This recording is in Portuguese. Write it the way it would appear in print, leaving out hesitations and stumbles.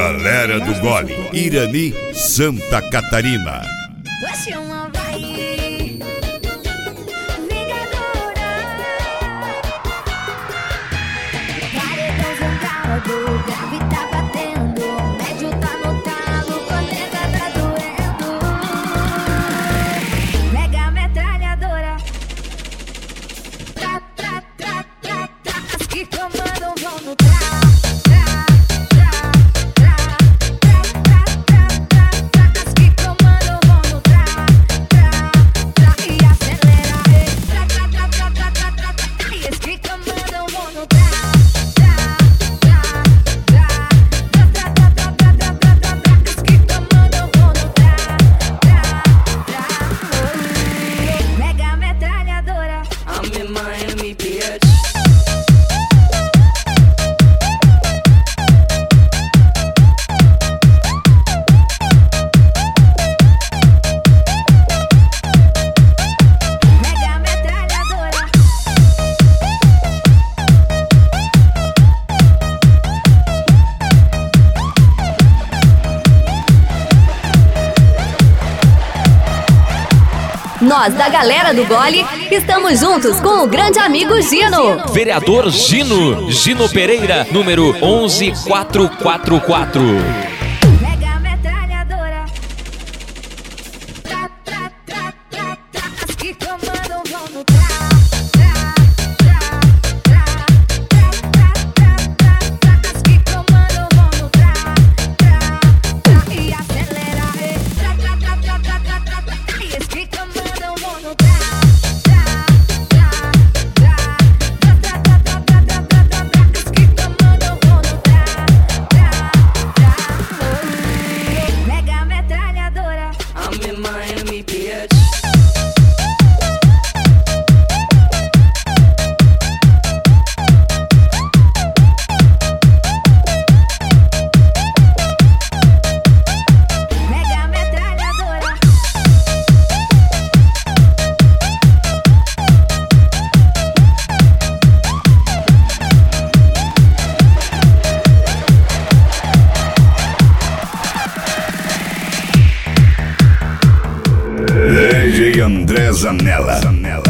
Galera do Gole, Irani, Santa Catarina. Grave tá batendo, médio tá no talo, corneta tá doendo. Mega metralhadora, as que comandam vão no as que comandam vão no e acelera, e as que comandam vão no Nós, da Galera do Gole, estamos juntos com o grande amigo Gino. Vereador Gino, Gino Pereira, número 11444. Mega metralhadora, as que comandam vão no as que comandam vão no e acelera, e as que comandam vão no as que comandam vão no mega metralhadora. I'm in Miami, bitch. Mega metralhadora, DJ André Zanella.